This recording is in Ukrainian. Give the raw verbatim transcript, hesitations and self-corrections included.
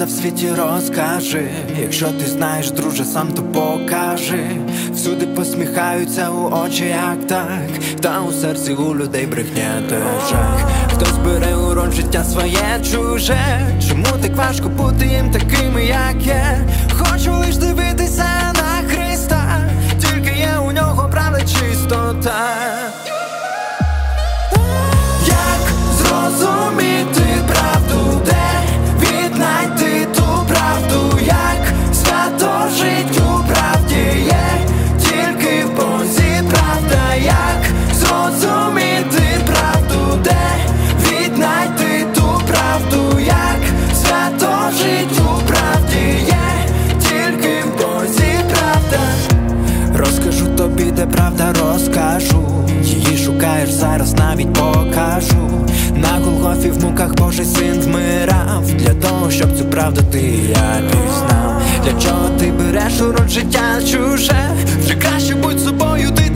правда в світі, розкажи. Якщо ти знаєш, друже, сам то покажи. Всюди посміхаються у очі, як так, та у серці у людей брехня та жах. Хтось бере у роль життя своє чуже. Чому так важко бути їм такими, як є? Хочу лиш дивитися на Христа, тільки є у нього правда, чистота. Як зрозуміти правду, де віднайти ту правду? Як свято жить у правді, є тільки в Бозі правда. Як зрозуміти правду, де віднайти ту правду? Як свято жить у правді, є тільки в Бозі правда. Розкажу тобі, де правда, розкажу. Її шукаєш зараз, навіть покажу. На Голгофі в муках Божий син вмирав, для того, щоб цю правду ти і я пізнав. Для чого ти береш у рот життя чуже? Вже краще будь собою, ти